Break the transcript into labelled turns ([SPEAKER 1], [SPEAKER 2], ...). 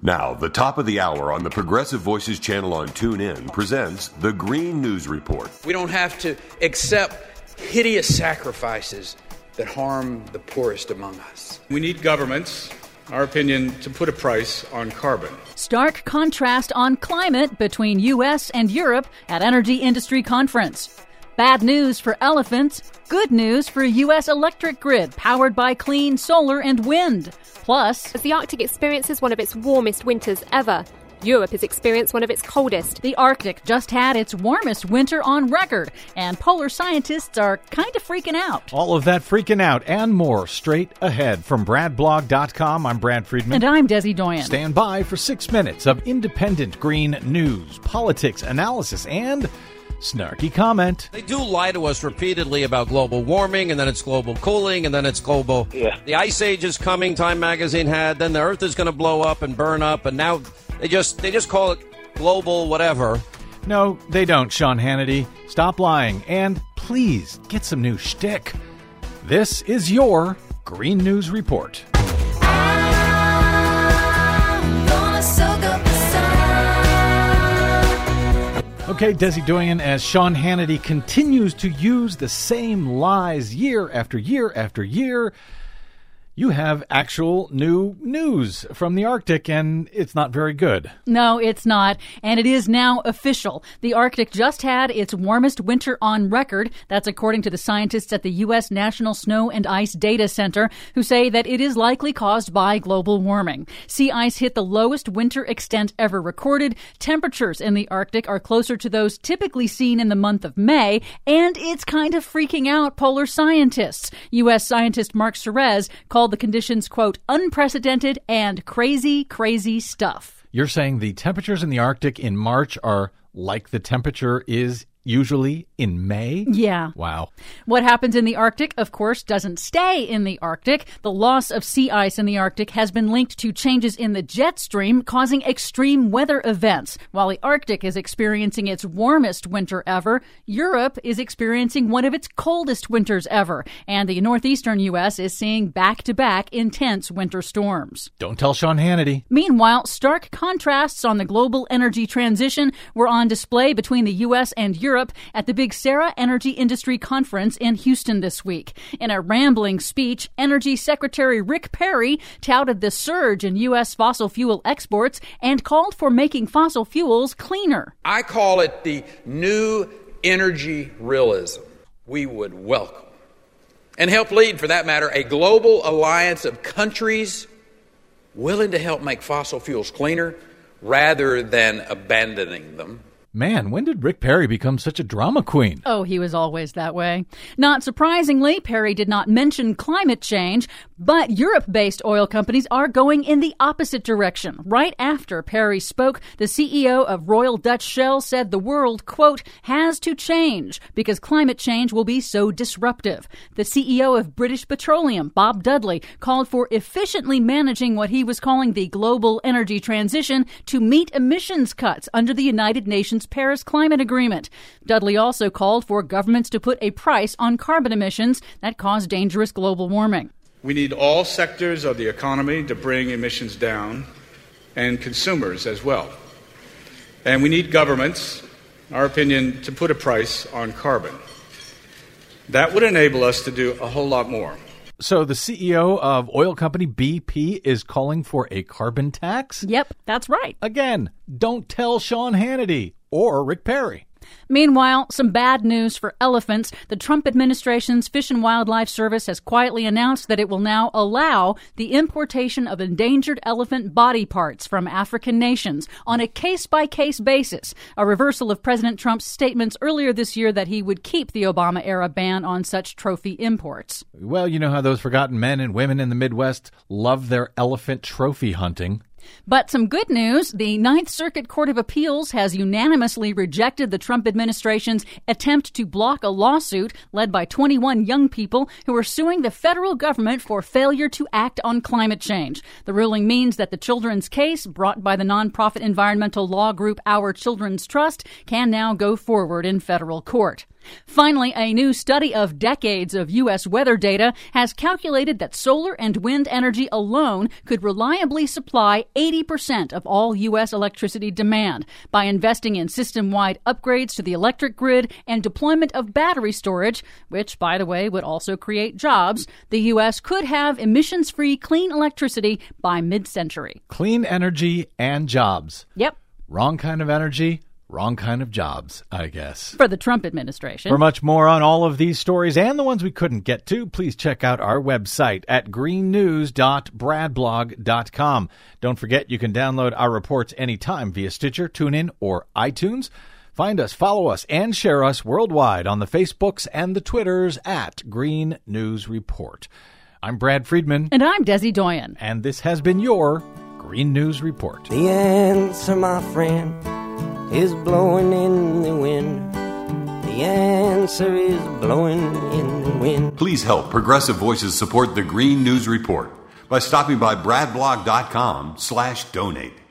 [SPEAKER 1] Now, the top of the hour on the Progressive Voices channel on TuneIn presents the Green News Report.
[SPEAKER 2] We don't have to accept hideous sacrifices that harm the poorest among us.
[SPEAKER 3] We need governments, our opinion, to put a price on carbon.
[SPEAKER 4] Stark contrast on climate between U.S. and Europe at Energy Industry Conference. Bad news for elephants, good news for U.S. electric grid powered by clean solar and wind. Plus,
[SPEAKER 5] as the Arctic experiences one of its warmest winters ever, Europe has experienced one of its coldest.
[SPEAKER 4] The Arctic just had its warmest winter on record, and polar scientists are kind of freaking out.
[SPEAKER 6] All of that freaking out and more straight ahead. From BradBlog.com, I'm Brad Friedman.
[SPEAKER 4] And I'm Desi Doyen.
[SPEAKER 6] Stand by for 6 minutes of independent green news, politics, analysis, and snarky comment.
[SPEAKER 7] They do lie to us repeatedly about global warming, and then it's global cooling, and then it's global. The ice age is coming, Time Magazine had, then the earth is going to blow up and burn up, and now they just call it global whatever.
[SPEAKER 6] No, they don't, Sean Hannity. Stop lying, and please get some new shtick. This is your Green News Report. Okay, Desi Doyen, as Sean Hannity continues to use the same lies year after year after year, you have actual new news from the Arctic, and it's not very good.
[SPEAKER 4] No, it's not. And it is now official. The Arctic just had its warmest winter on record. That's according to the scientists at the U.S. National Snow and Ice Data Center, who say that it is likely caused by global warming. Sea ice hit the lowest winter extent ever recorded. Temperatures in the Arctic are closer to those typically seen in the month of May, and it's kind of freaking out polar scientists. U.S. scientist Mark Serez called the conditions, quote, unprecedented and crazy, crazy stuff.
[SPEAKER 6] You're saying the temperatures in the Arctic in March are like the temperature is usually in May?
[SPEAKER 4] Yeah.
[SPEAKER 6] Wow.
[SPEAKER 4] What happens in the Arctic, of course, doesn't stay in the Arctic. The loss of sea ice in the Arctic has been linked to changes in the jet stream, causing extreme weather events. While the Arctic is experiencing its warmest winter ever, Europe is experiencing one of its coldest winters ever. And the northeastern U.S. is seeing back-to-back intense winter storms.
[SPEAKER 6] Don't tell Sean Hannity.
[SPEAKER 4] Meanwhile, stark contrasts on the global energy transition were on display between the U.S. and Europe at the Big Sarah Energy Industry Conference in Houston this week. In a rambling speech, Energy Secretary Rick Perry touted the surge in U.S. fossil fuel exports and called for making fossil fuels cleaner.
[SPEAKER 2] I call it the new energy realism we would welcome and help lead, for that matter, a global alliance of countries willing to help make fossil fuels cleaner rather than abandoning them.
[SPEAKER 6] Man, when did Rick Perry become such a drama queen?
[SPEAKER 4] Oh, he was always that way. Not surprisingly, Perry did not mention climate change, but Europe-based oil companies are going in the opposite direction. Right after Perry spoke, the CEO of Royal Dutch Shell said the world, quote, has to change because climate change will be so disruptive. The CEO of British Petroleum, Bob Dudley, called for efficiently managing what he was calling the global energy transition to meet emissions cuts under the United Nations Paris Climate Agreement. Dudley also called for governments to put a price on carbon emissions that cause dangerous global warming.
[SPEAKER 3] We need all sectors of the economy to bring emissions down, and consumers as well. And we need governments, our opinion, to put a price on carbon. That would enable us to do a whole lot more.
[SPEAKER 6] So the CEO of oil company BP is calling for a carbon tax?
[SPEAKER 4] Yep, that's right.
[SPEAKER 6] Again, don't tell Sean Hannity or Rick Perry.
[SPEAKER 4] Meanwhile, some bad news for elephants. The Trump administration's Fish and Wildlife Service has quietly announced that it will now allow the importation of endangered elephant body parts from African nations on a case-by-case basis, a reversal of President Trump's statements earlier this year that he would keep the Obama-era ban on such trophy imports.
[SPEAKER 6] Well, you know how those forgotten men and women in the Midwest love their elephant trophy hunting.
[SPEAKER 4] But some good news, the Ninth Circuit Court of Appeals has unanimously rejected the Trump administration's attempt to block a lawsuit led by 21 young people who are suing the federal government for failure to act on climate change. The ruling means that the children's case, brought by the nonprofit environmental law group Our Children's Trust, can now go forward in federal court. Finally, a new study of decades of U.S. weather data has calculated that solar and wind energy alone could reliably supply 80% of all U.S. electricity demand. By investing in system-wide upgrades to the electric grid and deployment of battery storage, which, by the way, would also create jobs, the U.S. could have emissions-free clean electricity by mid-century.
[SPEAKER 6] Clean energy and jobs.
[SPEAKER 4] Yep.
[SPEAKER 6] Wrong kind of energy, wrong kind of jobs, I guess.
[SPEAKER 4] For the Trump administration.
[SPEAKER 6] For much more on all of these stories and the ones we couldn't get to, please check out our website at greennews.bradblog.com. Don't forget you can download our reports anytime via Stitcher, TuneIn, or iTunes. Find us, follow us, and share us worldwide on the Facebooks and the Twitters at Green News Report. I'm Brad Friedman.
[SPEAKER 4] And I'm Desi Doyen.
[SPEAKER 6] And this has been your Green News Report.
[SPEAKER 8] The answer, my friend, is blowing in the wind. The answer is blowing in the wind.
[SPEAKER 1] Please help Progressive Voices support the Green News Report by stopping by bradblog.com/donate.